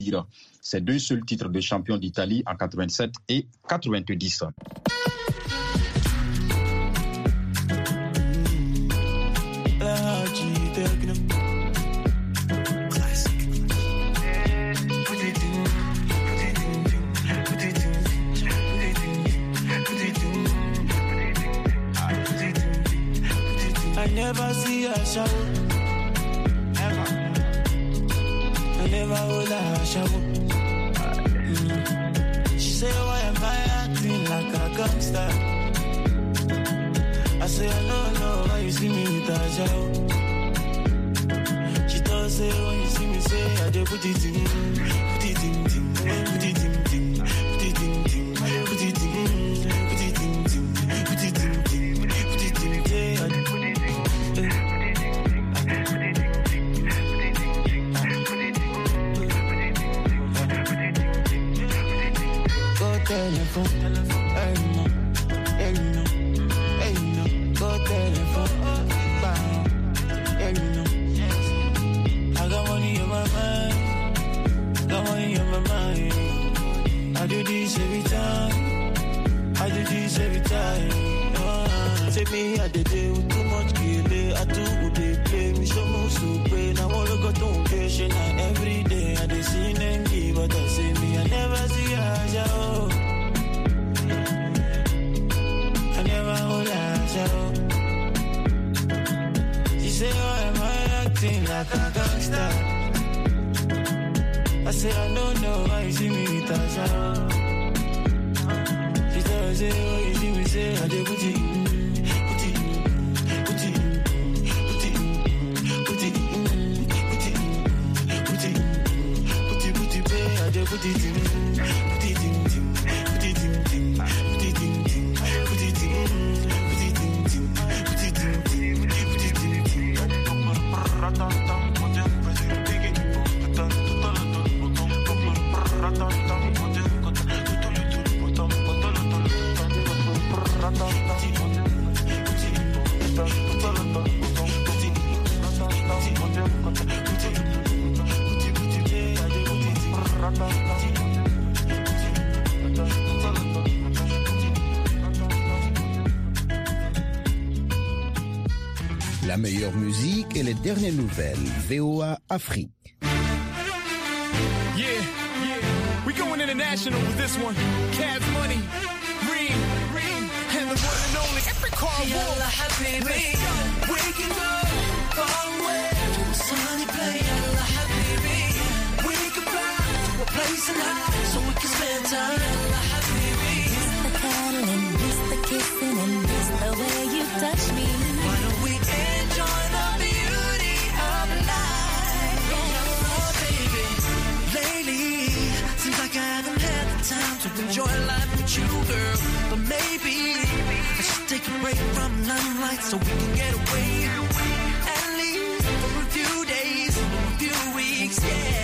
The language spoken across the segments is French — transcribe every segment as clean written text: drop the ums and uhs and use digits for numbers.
Ces deux seuls titres de champion d'Italie en 87 et 90. Never see her shower. Never. I never hold her shower. She say, why am I acting like a gangster? I say, I don't know why you see me with a shower. She does say, when you see me say, I do put it in, put it in, put it in, put it in, put it in, put it in, put it in, put it in, put it in, yeah, I do put it in. Telephone, hey no, hey no, hey no, go telephone, hey no. I got money on my mind, got money on my mind. I do this every time, I do this every time. Take me at the day with too much killing, I do what they play me so much to pay. Now all I got to patient every day. I dey see them give, but I say me I never see her show. She say, why am I acting like a gangster? I say, I don't know why you see me with a shower. She tell say, oh, you see me say, I did put it in, put it in, put it in, put it in, put it in, put it in, put it in, put it, put it, pay, I did put it in, put it in, put it in, put it in, put it in, put it in. La meilleure musique et les dernières nouvelles. VOA Afrique. Yeah, we going international with this one. Cash Money, Reem, and the one and only Every Car War. Let's go. Waking up, far away to a sunny place. Yalla habibi, we can fly to a place and high so we can spend time. Yalla habibi, miss the cuddling and miss the kissing and miss the way you touch me. Why don't we enjoy the beauty of life? Yalla baby, lately seems like I haven't had the time to enjoy life with you, girl. But maybe I should take a break from limelight so we can get away. At least for a few days, a few weeks,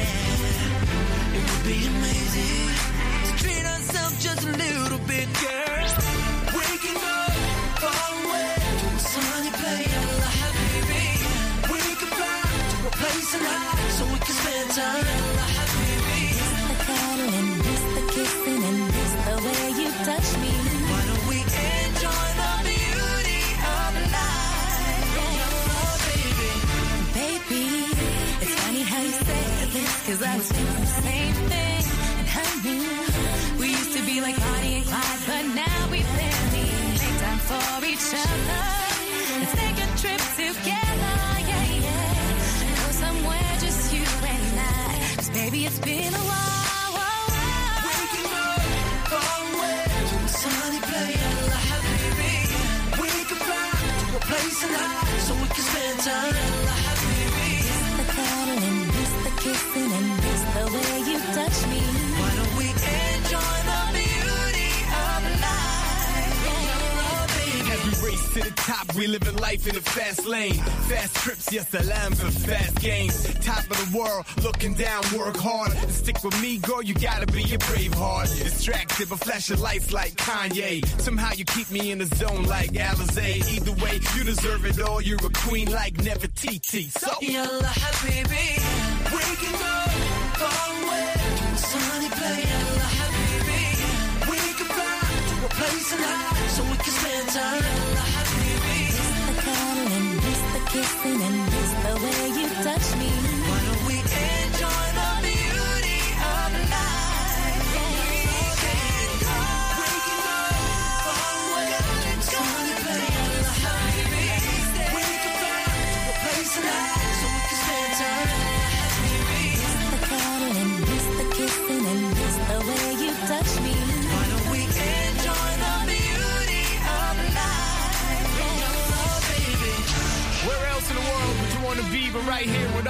yeah. It would be amazing to treat ourselves just a little bit, girl. Waking up far away to a sunny place. Yalla habibi, we can fly to a place and high so we can spend time. Yalla habibi, miss the cuddling and miss the kissing and miss the way you touch me. why don't we enjoy the beauty of life? Yalla baby, Baby, it's funny how you say this, cause I was thinking the same thing. And honey, we used to be like Bonnie and Clyde, but now we barely make time for each other. Let's take a trip together, yeah. Go somewhere just you and I, cause baby it's been a while. waking up far away to a sunny place. Yalla habibi, we can fly to a place and high so we can spend time. Yalla habibi, Miss the cuddling and miss the kissing and miss the way you touch me. why don't we enjoy the beauty of life? Yalla baby, As we race to the top, we living life in a fast lane. Fast trips, yes, the lambs of fast games. Top of the world, looking down, work hard. And stick with me, girl, you gotta be a brave heart. Distracted, but flashing lights like Kanye. Somehow you keep me in the zone like Alizé. Either way, you deserve it all. You're a queen like Nefertiti. So, Yalla habibi, waking up far away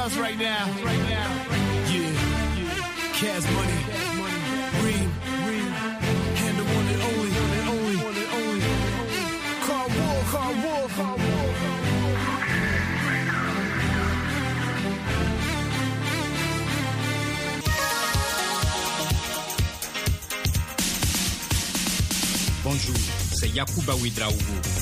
times right now. Yeah. Cash Money. Reem. And the one and only. Car War. Bonjour, c'est Yacouba Ouedraogo.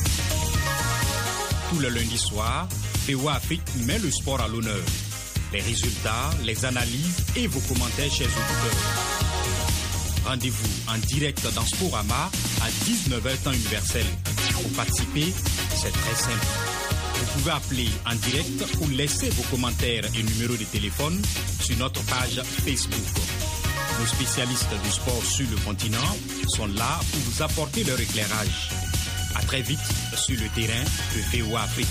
Tout le lundi soir, VOA Afrique met le sport à l'honneur. Les résultats, les analyses et vos commentaires, chers auditeurs. Rendez-vous en direct dans Sporama à 19h temps universel. Pour participer, c'est très simple. Vous pouvez appeler en direct ou laisser vos commentaires et numéros de téléphone sur notre page Facebook. Nos spécialistes du sport sur le continent sont là pour vous apporter leur éclairage. À très vite sur le terrain de VOA Afrique.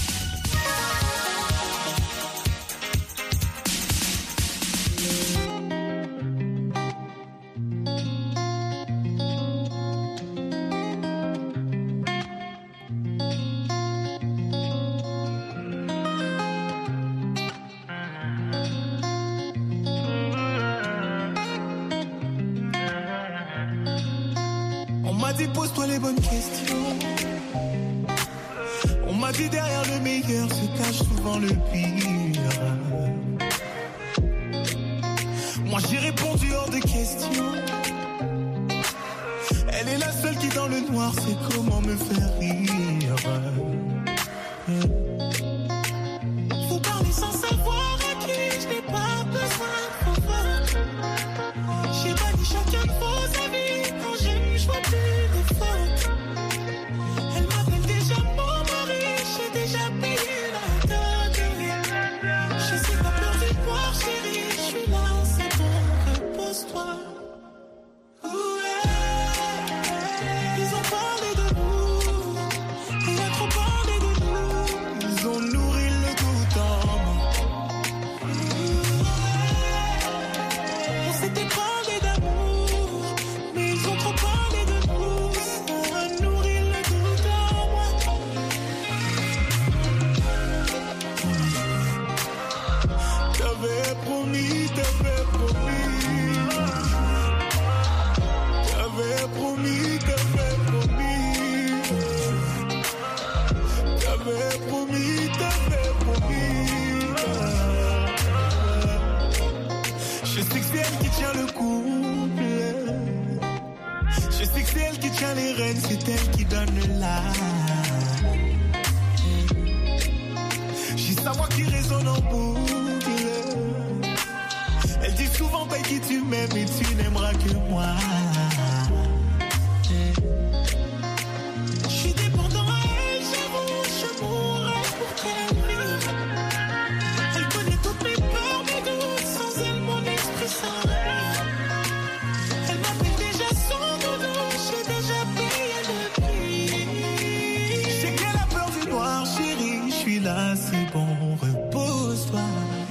Pose-toi les bonnes questions. On m'a dit derrière le meilleur se cache souvent le pire. Moi j'ai répondu hors de question. Elle est la seule qui dans le noir sait comment me faire rire. Faut parler sans savoir à qui je n'ai pas besoin de convaincre. J'ai pas dit chacun de vos avis quand je ne vois plus. Elle m'appelle déjà mon mari, j'ai déjà payé la dot. Je sais pas peur du noir, chérie, je suis là, c'est bon, repose-toi. Ils ont parlé de nous, il a trop parlé de nous. Ils ont nourri le doute en moi. On s'était parlé d'amour, mais ils ont trop parlé de nous. T'avais promis. Je sais que c'est elle qui tient le couple. Je sais que c'est elle qui tient les rênes, c'est elle qui donne l'âme. J'ai sa voix qui résonne en boucle. Elle dit souvent paye qui tu m'aimes et tu n'aimeras que moi. Je suis dépendant à elle, j'avoue, je mourrais pour qu'elle vive. Elle connaît toutes mes peurs, mes doutes, sans elle mon esprit s'enlève. Elle m'appelle déjà son doudou, j'ai déjà payé le prix. Je sais qu'elle a peur du noir, chérie, je suis là, c'est bon, repose-toi.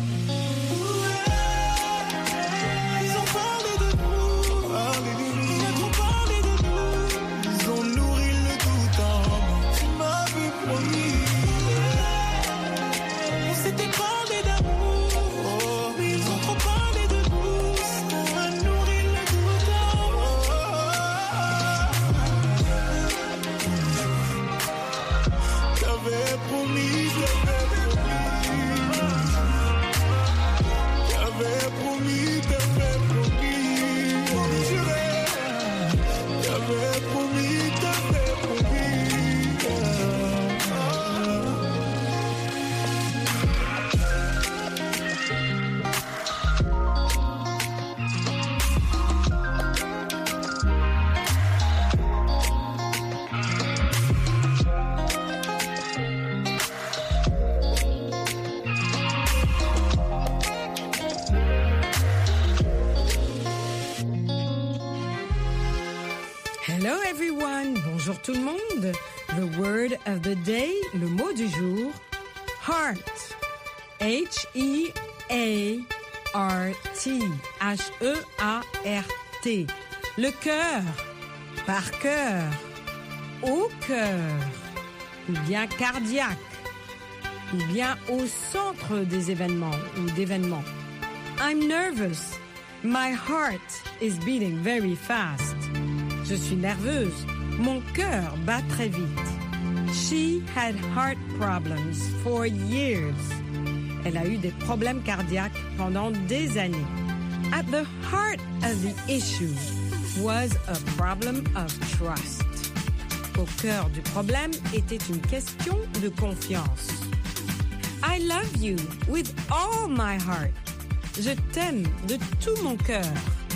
Hello everyone, bonjour tout le monde. The word of the day, le mot du jour, heart. H-E-A-R-T. H-E-A-R-T. Le cœur, par cœur, au cœur, ou bien cardiaque. ou bien au centre des événements ou d'événements. I'm nervous. My heart is beating very fast. Je suis nerveuse. Mon cœur bat très vite. She had heart problems for years. Elle a eu des problèmes cardiaques pendant des années. At the heart of the issue was a problem of trust. Au cœur du problème était une question de confiance. I love you with all my heart. Je t'aime de tout mon cœur.